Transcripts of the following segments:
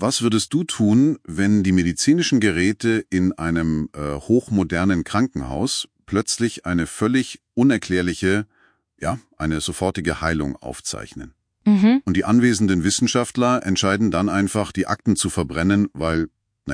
Was würdest du tun, wenn die medizinischen Geräte in einem hochmodernen Krankenhaus plötzlich eine völlig unerklärliche, eine sofortige Heilung aufzeichnen? Und die anwesenden Wissenschaftler entscheiden dann einfach, die Akten zu verbrennen, weil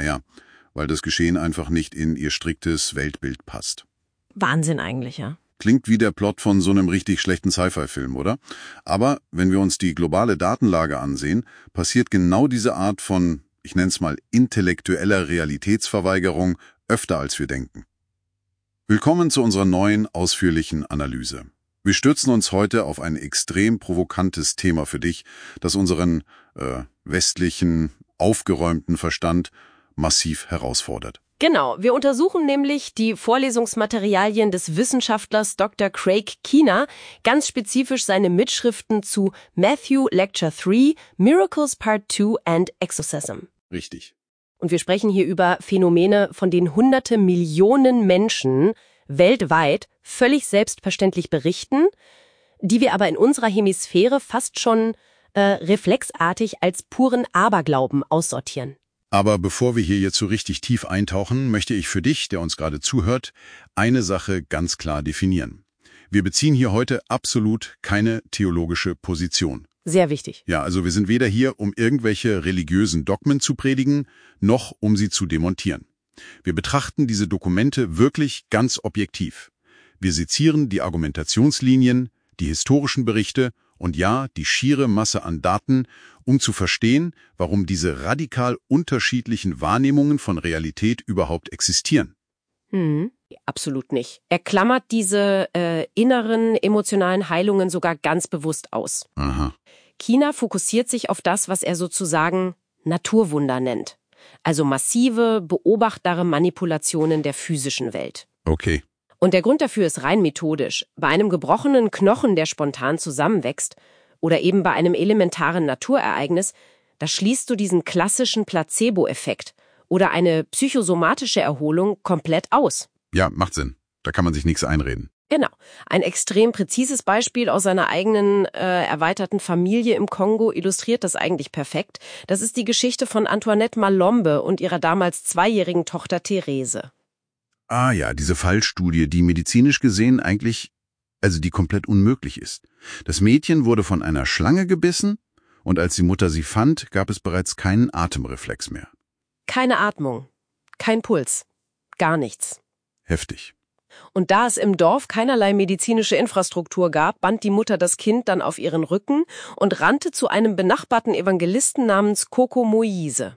das Geschehen einfach nicht in ihr striktes Weltbild passt. Wahnsinn eigentlich, ja. Klingt wie der Plot von so einem richtig schlechten Sci-Fi-Film, oder? Aber wenn wir uns die globale Datenlage ansehen, passiert genau diese Art von, ich nenne es mal, intellektueller Realitätsverweigerung öfter als wir denken. Willkommen zu unserer neuen, ausführlichen Analyse. Wir stürzen uns heute auf ein extrem provokantes Thema für dich, das unseren westlichen, aufgeräumten Verstand massiv herausfordert. Genau, wir untersuchen nämlich die Vorlesungsmaterialien des Wissenschaftlers Dr. Craig Keener, ganz spezifisch seine Mitschriften zu Matthew Lecture 3, Miracles Part 2 and Exorcism. Richtig. Und wir sprechen hier über Phänomene, von denen hunderte Millionen Menschen weltweit völlig selbstverständlich berichten, die wir aber in unserer Hemisphäre fast schon reflexartig als puren Aberglauben aussortieren. Aber bevor wir hier jetzt so richtig tief eintauchen, möchte ich für dich, der uns gerade zuhört, eine Sache ganz klar definieren. Wir beziehen hier heute absolut keine theologische Position. Sehr wichtig. Ja, also wir sind weder hier, um irgendwelche religiösen Dogmen zu predigen, noch um sie zu demontieren. Wir betrachten diese Dokumente wirklich ganz objektiv. Wir sezieren die Argumentationslinien, die historischen Berichte und ja, die schiere Masse an Daten, um zu verstehen, warum diese radikal unterschiedlichen Wahrnehmungen von Realität überhaupt existieren. Absolut nicht. Er klammert diese inneren emotionalen Heilungen sogar ganz bewusst aus. Aha. Keener fokussiert sich auf das, was er sozusagen Naturwunder nennt. Also massive, beobachtbare Manipulationen der physischen Welt. Okay. Und der Grund dafür ist rein methodisch. Bei einem gebrochenen Knochen, der spontan zusammenwächst, oder eben bei einem elementaren Naturereignis, da schließt du diesen klassischen Placebo-Effekt oder eine psychosomatische Erholung komplett aus. Ja, macht Sinn. Da kann man sich nichts einreden. Genau. Ein extrem präzises Beispiel aus seiner eigenen erweiterten Familie im Kongo illustriert das eigentlich perfekt. Das ist die Geschichte von Antoinette Malombe und ihrer damals 2-jährigen Tochter Therese. Ah ja, diese Fallstudie, die medizinisch gesehen die komplett unmöglich ist. Das Mädchen wurde von einer Schlange gebissen und als die Mutter sie fand, gab es bereits keinen Atemreflex mehr. Keine Atmung, kein Puls, gar nichts. Heftig. Und da es im Dorf keinerlei medizinische Infrastruktur gab, band die Mutter das Kind dann auf ihren Rücken und rannte zu einem benachbarten Evangelisten namens Coco Moise.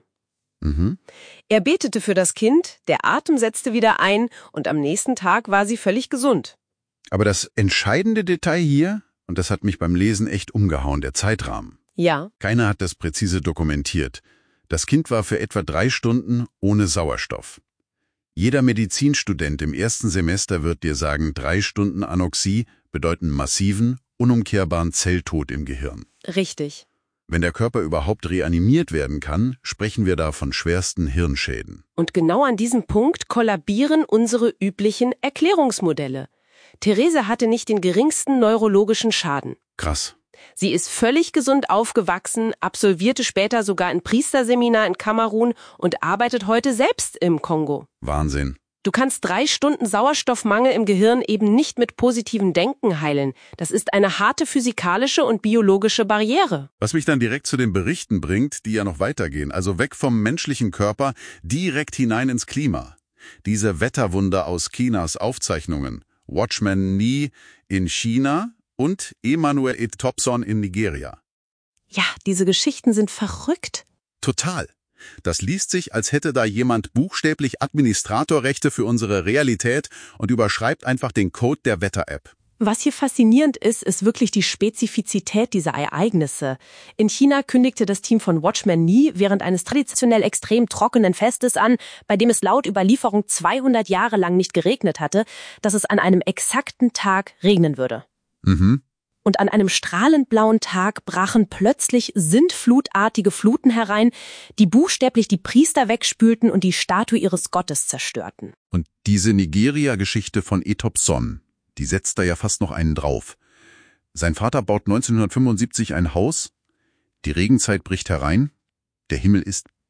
Er betete für das Kind, der Atem setzte wieder ein und am nächsten Tag war sie völlig gesund. Aber das entscheidende Detail hier, und das hat mich beim Lesen echt umgehauen, der Zeitrahmen. Ja. Keiner hat das präzise dokumentiert. Das Kind war für etwa 3 Stunden ohne Sauerstoff. Jeder Medizinstudent im ersten Semester wird dir sagen, 3 Stunden Anoxie bedeuten massiven, unumkehrbaren Zelltod im Gehirn. Richtig. Wenn der Körper überhaupt reanimiert werden kann, sprechen wir da von schwersten Hirnschäden. Und genau an diesem Punkt kollabieren unsere üblichen Erklärungsmodelle. Therese hatte nicht den geringsten neurologischen Schaden. Krass. Sie ist völlig gesund aufgewachsen, absolvierte später sogar ein Priesterseminar in Kamerun und arbeitet heute selbst im Kongo. Wahnsinn. Du kannst 3 Stunden Sauerstoffmangel im Gehirn eben nicht mit positivem Denken heilen. Das ist eine harte physikalische und biologische Barriere. Was mich dann direkt zu den Berichten bringt, die ja noch weitergehen, also weg vom menschlichen Körper, direkt hinein ins Klima. Diese Wetterwunder aus Chinas Aufzeichnungen, Watchman Nee in China und Emmanuel Etopson in Nigeria. Ja, diese Geschichten sind verrückt. Total. Das liest sich, als hätte da jemand buchstäblich Administratorrechte für unsere Realität und überschreibt einfach den Code der Wetter-App. Was hier faszinierend ist, ist wirklich die Spezifizität dieser Ereignisse. In China kündigte das Team von Watchman Nee während eines traditionell extrem trockenen Festes an, bei dem es laut Überlieferung 200 Jahre lang nicht geregnet hatte, dass es an einem exakten Tag regnen würde. Und an einem strahlend blauen Tag brachen plötzlich sintflutartige Fluten herein, die buchstäblich die Priester wegspülten und die Statue ihres Gottes zerstörten. Und diese Nigeria-Geschichte von Etopson, die setzt da ja fast noch einen drauf. Sein Vater baut 1975 ein Haus, die Regenzeit bricht herein, der Himmel ist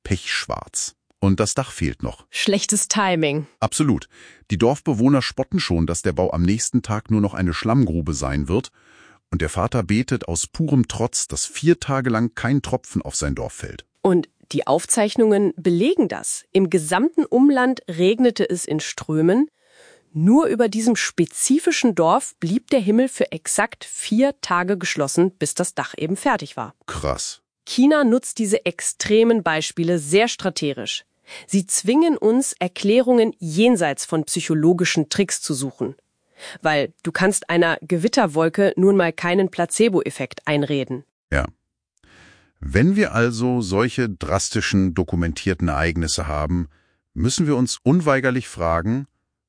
pechschwarz. Und das Dach fehlt noch. Schlechtes Timing. Absolut. Die Dorfbewohner spotten schon, dass der Bau am nächsten Tag nur noch eine Schlammgrube sein wird. Und der Vater betet aus purem Trotz, dass 4 Tage lang kein Tropfen auf sein Dorf fällt. Und die Aufzeichnungen belegen das. Im gesamten Umland regnete es in Strömen. Nur über diesem spezifischen Dorf blieb der Himmel für exakt 4 Tage geschlossen, bis das Dach eben fertig war. Krass. China nutzt diese extremen Beispiele sehr strategisch. Sie zwingen uns, Erklärungen jenseits von psychologischen Tricks zu suchen. Weil du kannst einer Gewitterwolke nun mal keinen Placebo-Effekt einreden. Ja. Wenn wir also solche drastischen, dokumentierten Ereignisse haben, müssen wir uns unweigerlich fragen,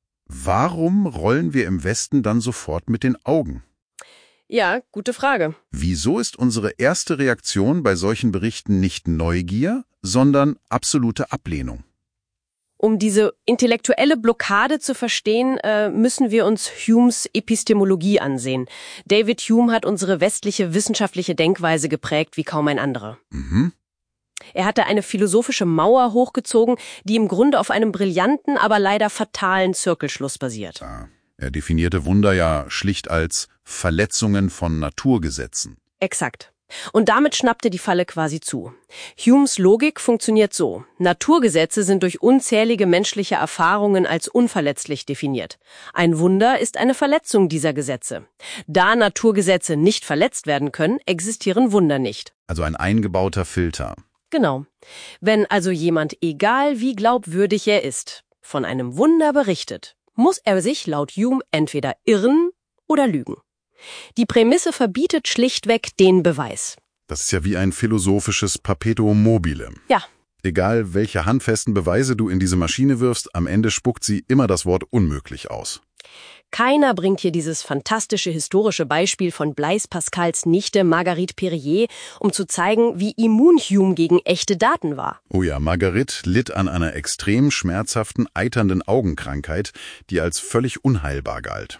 warum rollen wir im Westen dann sofort mit den Augen? Ja, gute Frage. Wieso ist unsere erste Reaktion bei solchen Berichten nicht Neugier, sondern absolute Ablehnung? Um diese intellektuelle Blockade zu verstehen, müssen wir uns Humes Epistemologie ansehen. David Hume hat unsere westliche wissenschaftliche Denkweise geprägt wie kaum ein anderer. Er hatte eine philosophische Mauer hochgezogen, die im Grunde auf einem brillanten, aber leider fatalen Zirkelschluss basiert. Er definierte Wunder ja schlicht als Verletzungen von Naturgesetzen. Exakt. Und damit schnappte die Falle quasi zu. Humes Logik funktioniert so. Naturgesetze sind durch unzählige menschliche Erfahrungen als unverletzlich definiert. Ein Wunder ist eine Verletzung dieser Gesetze. Da Naturgesetze nicht verletzt werden können, existieren Wunder nicht. Also ein eingebauter Filter. Genau. Wenn also jemand, egal wie glaubwürdig er ist, von einem Wunder berichtet, muss er sich laut Hume entweder irren oder lügen. Die Prämisse verbietet schlichtweg den Beweis. Das ist ja wie ein philosophisches Perpetuum mobile. Ja. Egal, welche handfesten Beweise du in diese Maschine wirfst, am Ende spuckt sie immer das Wort unmöglich aus. Keiner bringt hier dieses fantastische historische Beispiel von Blaise Pascals Nichte Marguerite Périer, um zu zeigen, wie immun Hume gegen echte Daten war. Oh ja, Marguerite litt an einer extrem schmerzhaften, eiternden Augenkrankheit, die als völlig unheilbar galt.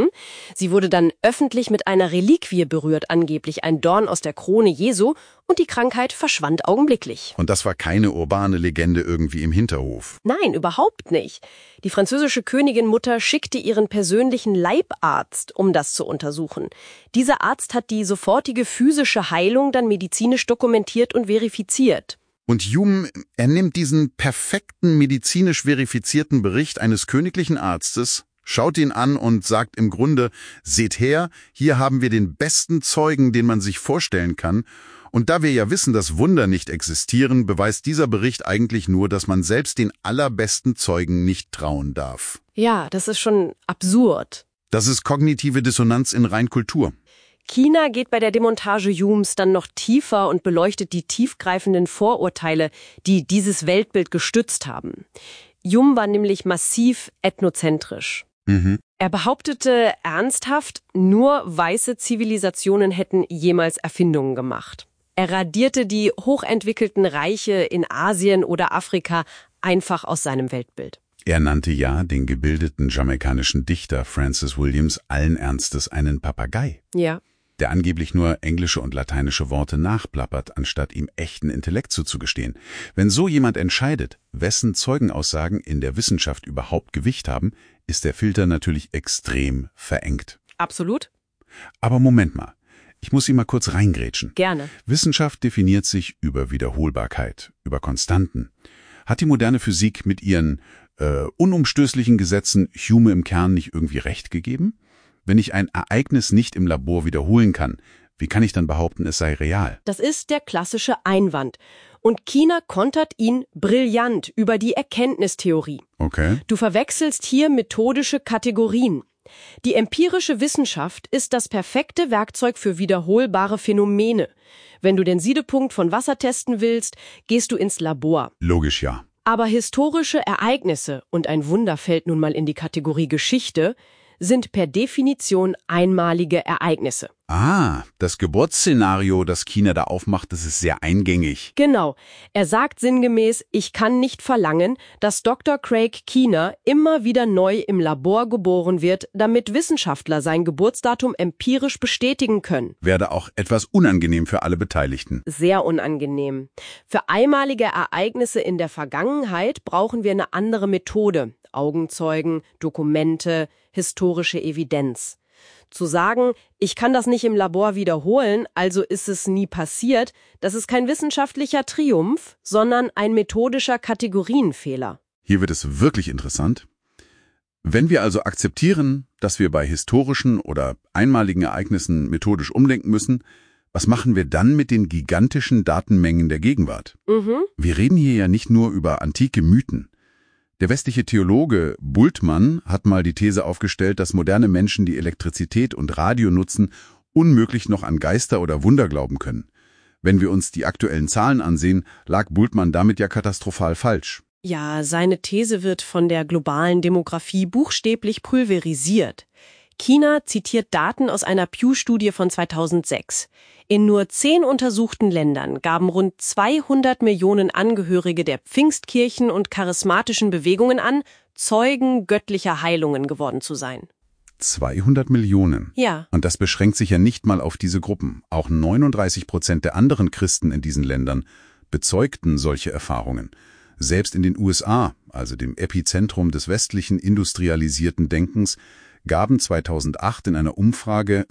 Sie wurde dann öffentlich mit einer Reliquie berührt, angeblich ein Dorn aus der Krone Jesu, und die Krankheit verschwand augenblicklich. Und das war keine urbane Legende irgendwie im Hinterhof. Nein, überhaupt nicht. Die französische Königin-Mutter schickte ihren persönlichen Leibarzt, um das zu untersuchen. Dieser Arzt hat die sofortige physische Heilung dann medizinisch dokumentiert und verifiziert. Und Hume, er nimmt diesen perfekten medizinisch verifizierten Bericht eines königlichen Arztes, schaut ihn an und sagt im Grunde, seht her, hier haben wir den besten Zeugen, den man sich vorstellen kann. Und da wir ja wissen, dass Wunder nicht existieren, beweist dieser Bericht eigentlich nur, dass man selbst den allerbesten Zeugen nicht trauen darf. Ja, das ist schon absurd. Das ist kognitive Dissonanz in Reinkultur. China geht bei der Demontage Humes dann noch tiefer und beleuchtet die tiefgreifenden Vorurteile, die dieses Weltbild gestützt haben. Hume war nämlich massiv ethnozentrisch. Er behauptete ernsthaft, nur weiße Zivilisationen hätten jemals Erfindungen gemacht. Er radierte die hochentwickelten Reiche in Asien oder Afrika einfach aus seinem Weltbild. Er nannte ja den gebildeten jamaikanischen Dichter Francis Williams allen Ernstes einen Papagei. Ja. Der angeblich nur englische und lateinische Worte nachplappert, anstatt ihm echten Intellekt zuzugestehen. Wenn so jemand entscheidet, wessen Zeugenaussagen in der Wissenschaft überhaupt Gewicht haben, ist der Filter natürlich extrem verengt. Absolut. Aber Moment mal, ich muss Sie mal kurz reingrätschen. Gerne. Wissenschaft definiert sich über Wiederholbarkeit, über Konstanten. Hat die moderne Physik mit ihren unumstößlichen Gesetzen Hume im Kern nicht irgendwie recht gegeben? Wenn ich ein Ereignis nicht im Labor wiederholen kann, wie kann ich dann behaupten, es sei real? Das ist der klassische Einwand. Und China kontert ihn brillant über die Erkenntnistheorie. Okay. Du verwechselst hier methodische Kategorien. Die empirische Wissenschaft ist das perfekte Werkzeug für wiederholbare Phänomene. Wenn du den Siedepunkt von Wasser testen willst, gehst du ins Labor. Logisch, ja. Aber historische Ereignisse, und ein Wunder fällt nun mal in die Kategorie Geschichte, sind per Definition einmalige Ereignisse. Das Geburtsszenario, das China da aufmacht, das ist sehr eingängig. Genau. Er sagt sinngemäß, ich kann nicht verlangen, dass Dr. Craig Keener immer wieder neu im Labor geboren wird, damit Wissenschaftler sein Geburtsdatum empirisch bestätigen können. Werde auch etwas unangenehm für alle Beteiligten. Sehr unangenehm. Für einmalige Ereignisse in der Vergangenheit brauchen wir eine andere Methode. Augenzeugen, Dokumente, historische Evidenz. Zu sagen, ich kann das nicht im Labor wiederholen, also ist es nie passiert, das ist kein wissenschaftlicher Triumph, sondern ein methodischer Kategorienfehler. Hier wird es wirklich interessant. Wenn wir also akzeptieren, dass wir bei historischen oder einmaligen Ereignissen methodisch umdenken müssen, was machen wir dann mit den gigantischen Datenmengen der Gegenwart? Wir reden hier ja nicht nur über antike Mythen. Der westliche Theologe Bultmann hat mal die These aufgestellt, dass moderne Menschen, die Elektrizität und Radio nutzen, unmöglich noch an Geister oder Wunder glauben können. Wenn wir uns die aktuellen Zahlen ansehen, lag Bultmann damit ja katastrophal falsch. Ja, seine These wird von der globalen Demografie buchstäblich pulverisiert. China zitiert Daten aus einer Pew-Studie von 2006. In nur 10 untersuchten Ländern gaben rund 200 Millionen Angehörige der Pfingstkirchen und charismatischen Bewegungen an, Zeugen göttlicher Heilungen geworden zu sein. 200 Millionen? Ja. Und das beschränkt sich ja nicht mal auf diese Gruppen. Auch 39% der anderen Christen in diesen Ländern bezeugten solche Erfahrungen. Selbst in den USA, also dem Epizentrum des westlichen industrialisierten Denkens, gaben 2008 in einer Umfrage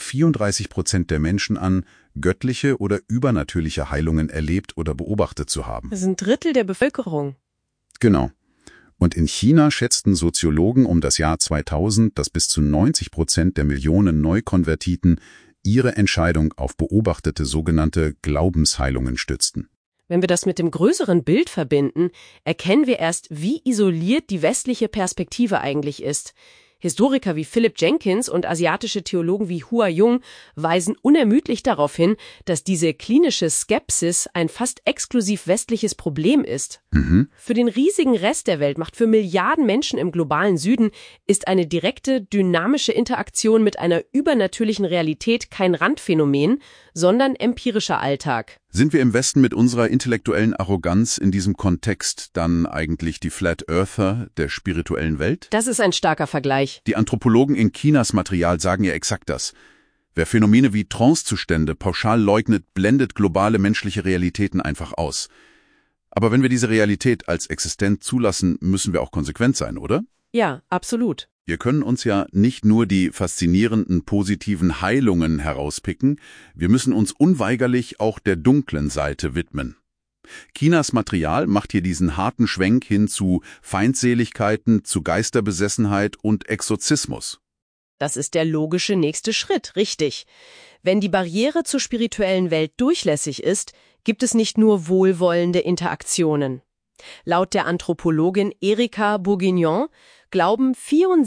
34% der Menschen an, göttliche oder übernatürliche Heilungen erlebt oder beobachtet zu haben. Das ist ein Drittel der Bevölkerung. Genau. Und in China schätzten Soziologen um das Jahr 2000, dass bis zu 90% der Millionen Neukonvertiten ihre Entscheidung auf beobachtete sogenannte Glaubensheilungen stützten. Wenn wir das mit dem größeren Bild verbinden, erkennen wir erst, wie isoliert die westliche Perspektive eigentlich ist. Historiker wie Philip Jenkins und asiatische Theologen wie Hua Jung weisen unermüdlich darauf hin, dass diese klinische Skepsis ein fast exklusiv westliches Problem ist. Für den riesigen Rest der Welt macht für Milliarden Menschen im globalen Süden ist eine direkte, dynamische Interaktion mit einer übernatürlichen Realität kein Randphänomen, sondern empirischer Alltag. Sind wir im Westen mit unserer intellektuellen Arroganz in diesem Kontext dann eigentlich die Flat Earther der spirituellen Welt? Das ist ein starker Vergleich. Die Anthropologen in Chinas Material sagen ja exakt das. Wer Phänomene wie Trancezustände pauschal leugnet, blendet globale menschliche Realitäten einfach aus. Aber wenn wir diese Realität als existent zulassen, müssen wir auch konsequent sein, oder? Ja, absolut. Wir können uns ja nicht nur die faszinierenden positiven Heilungen herauspicken, wir müssen uns unweigerlich auch der dunklen Seite widmen. Chinas Material macht hier diesen harten Schwenk hin zu Feindseligkeiten, zu Geisterbesessenheit und Exorzismus. Das ist der logische nächste Schritt, richtig. Wenn die Barriere zur spirituellen Welt durchlässig ist, gibt es nicht nur wohlwollende Interaktionen. Laut der Anthropologin Erika Bourguignon glauben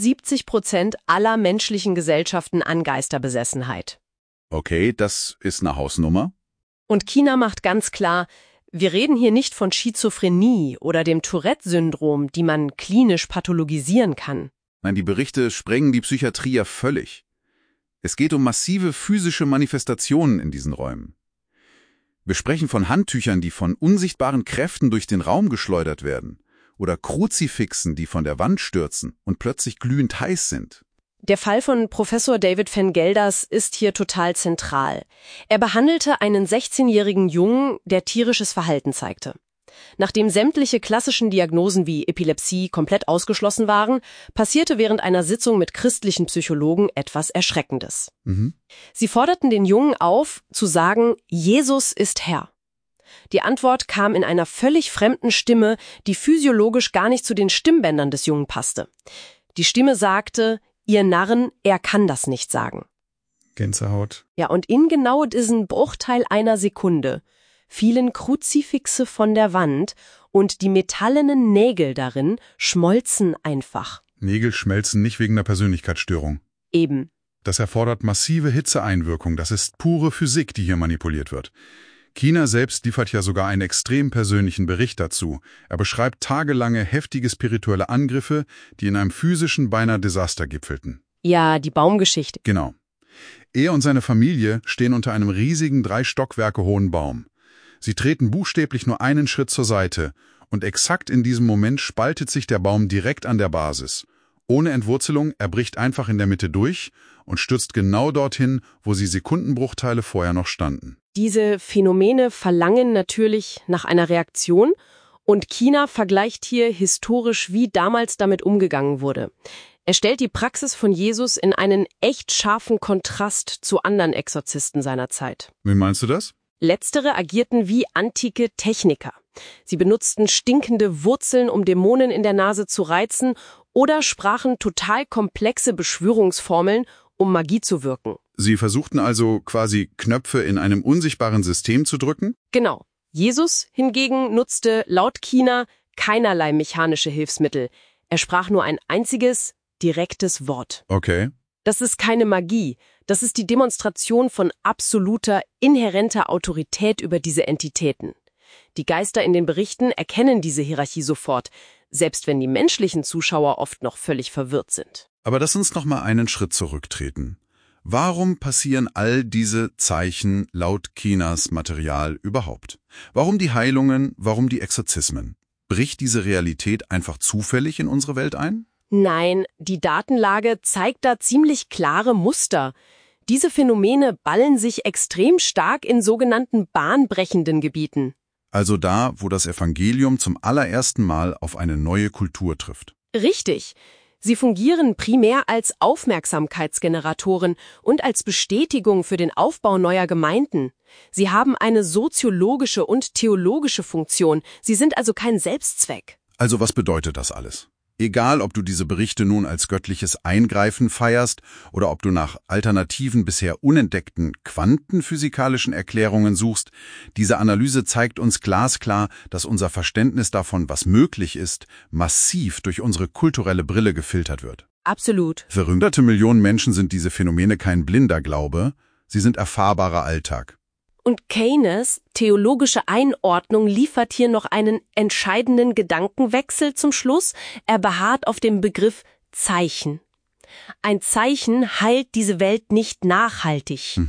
74% aller menschlichen Gesellschaften an Geisterbesessenheit. Okay, das ist eine Hausnummer. Und China macht ganz klar, wir reden hier nicht von Schizophrenie oder dem Tourette-Syndrom, die man klinisch pathologisieren kann. Nein, die Berichte sprengen die Psychiatrie ja völlig. Es geht um massive physische Manifestationen in diesen Räumen. Wir sprechen von Handtüchern, die von unsichtbaren Kräften durch den Raum geschleudert werden, oder Kruzifixen, die von der Wand stürzen und plötzlich glühend heiß sind. Der Fall von Professor David Van Gelders ist hier total zentral. Er behandelte einen 16-jährigen Jungen, der tierisches Verhalten zeigte. Nachdem sämtliche klassischen Diagnosen wie Epilepsie komplett ausgeschlossen waren, passierte während einer Sitzung mit christlichen Psychologen etwas Erschreckendes. Sie forderten den Jungen auf, zu sagen, Jesus ist Herr. Die Antwort kam in einer völlig fremden Stimme, die physiologisch gar nicht zu den Stimmbändern des Jungen passte. Die Stimme sagte, ihr Narren, er kann das nicht sagen. Gänsehaut. Ja, und in genau diesen Bruchteil einer Sekunde fielen Kruzifixe von der Wand und die metallenen Nägel darin schmolzen einfach. Nägel schmelzen nicht wegen einer Persönlichkeitsstörung. Eben. Das erfordert massive Hitzeeinwirkung. Das ist pure Physik, die hier manipuliert wird. China selbst liefert ja sogar einen extrem persönlichen Bericht dazu. Er beschreibt tagelange heftige spirituelle Angriffe, die in einem physischen beinahe Desaster gipfelten. Ja, die Baumgeschichte. Genau. Er und seine Familie stehen unter einem riesigen 3 Stockwerke hohen Baum. Sie treten buchstäblich nur einen Schritt zur Seite und exakt in diesem Moment spaltet sich der Baum direkt an der Basis. Ohne Entwurzelung, er bricht einfach in der Mitte durch und stürzt genau dorthin, wo sie Sekundenbruchteile vorher noch standen. Diese Phänomene verlangen natürlich nach einer Reaktion und Kina vergleicht hier historisch, wie damals damit umgegangen wurde. Er stellt die Praxis von Jesus in einen echt scharfen Kontrast zu anderen Exorzisten seiner Zeit. Wie meinst du das? Letztere agierten wie antike Techniker. Sie benutzten stinkende Wurzeln, um Dämonen in der Nase zu reizen, oder sprachen total komplexe Beschwörungsformeln, um Magie zu wirken. Sie versuchten also quasi Knöpfe in einem unsichtbaren System zu drücken? Genau. Jesus hingegen nutzte laut Kina keinerlei mechanische Hilfsmittel. Er sprach nur ein einziges, direktes Wort. Okay. Das ist keine Magie. Das ist die Demonstration von absoluter, inhärenter Autorität über diese Entitäten. Die Geister in den Berichten erkennen diese Hierarchie sofort, selbst wenn die menschlichen Zuschauer oft noch völlig verwirrt sind. Aber lass uns noch mal einen Schritt zurücktreten. Warum passieren all diese Zeichen laut Kinas Material überhaupt? Warum die Heilungen, warum die Exorzismen? Bricht diese Realität einfach zufällig in unsere Welt ein? Nein, die Datenlage zeigt da ziemlich klare Muster. Diese Phänomene ballen sich extrem stark in sogenannten bahnbrechenden Gebieten. Also da, wo das Evangelium zum allerersten Mal auf eine neue Kultur trifft. Richtig. Sie fungieren primär als Aufmerksamkeitsgeneratoren und als Bestätigung für den Aufbau neuer Gemeinden. Sie haben eine soziologische und theologische Funktion. Sie sind also kein Selbstzweck. Also was bedeutet das alles? Egal, ob du diese Berichte nun als göttliches Eingreifen feierst oder ob du nach alternativen, bisher unentdeckten quantenphysikalischen Erklärungen suchst, diese Analyse zeigt uns glasklar, dass unser Verständnis davon, was möglich ist, massiv durch unsere kulturelle Brille gefiltert wird. Absolut. Für hunderte Millionen Menschen sind diese Phänomene kein blinder Glaube, sie sind erfahrbarer Alltag. Und Keynes' theologische Einordnung liefert hier noch einen entscheidenden Gedankenwechsel zum Schluss. Er beharrt auf dem Begriff Zeichen. Ein Zeichen heilt diese Welt nicht nachhaltig.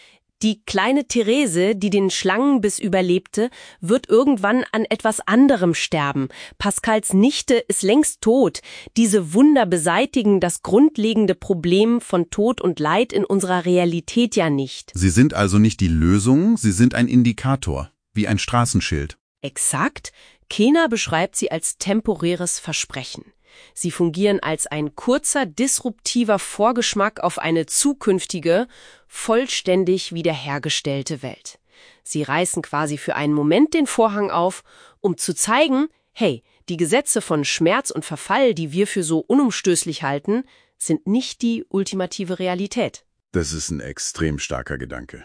Die kleine Therese, die den Schlangenbiss überlebte, wird irgendwann an etwas anderem sterben. Pascals Nichte ist längst tot. Diese Wunder beseitigen das grundlegende Problem von Tod und Leid in unserer Realität ja nicht. Sie sind also nicht die Lösung, sie sind ein Indikator, wie ein Straßenschild. Exakt. Kena beschreibt sie als temporäres Versprechen. Sie fungieren als ein kurzer, disruptiver Vorgeschmack auf eine zukünftige, vollständig wiederhergestellte Welt. Sie reißen quasi für einen Moment den Vorhang auf, um zu zeigen, hey, die Gesetze von Schmerz und Verfall, die wir für so unumstößlich halten, sind nicht die ultimative Realität. Das ist ein extrem starker Gedanke.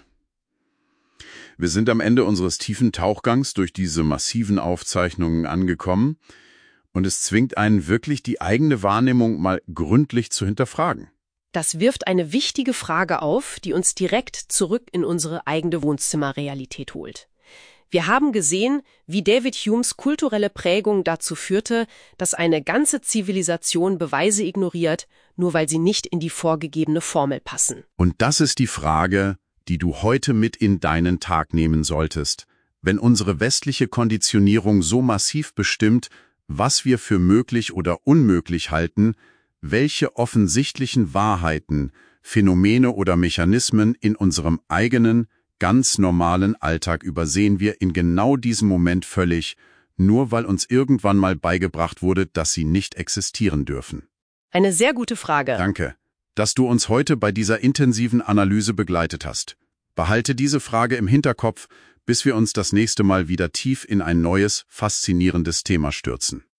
Wir sind am Ende unseres tiefen Tauchgangs durch diese massiven Aufzeichnungen angekommen. Und es zwingt einen wirklich, die eigene Wahrnehmung mal gründlich zu hinterfragen. Das wirft eine wichtige Frage auf, die uns direkt zurück in unsere eigene Wohnzimmerrealität holt. Wir haben gesehen, wie David Humes kulturelle Prägung dazu führte, dass eine ganze Zivilisation Beweise ignoriert, nur weil sie nicht in die vorgegebene Formel passen. Und das ist die Frage, die du heute mit in deinen Tag nehmen solltest. Wenn unsere westliche Konditionierung so massiv bestimmt, was wir für möglich oder unmöglich halten, welche offensichtlichen Wahrheiten, Phänomene oder Mechanismen in unserem eigenen, ganz normalen Alltag übersehen wir in genau diesem Moment völlig, nur weil uns irgendwann mal beigebracht wurde, dass sie nicht existieren dürfen. Eine sehr gute Frage. Danke, dass du uns heute bei dieser intensiven Analyse begleitet hast. Behalte diese Frage im Hinterkopf, bis wir uns das nächste Mal wieder tief in ein neues, faszinierendes Thema stürzen.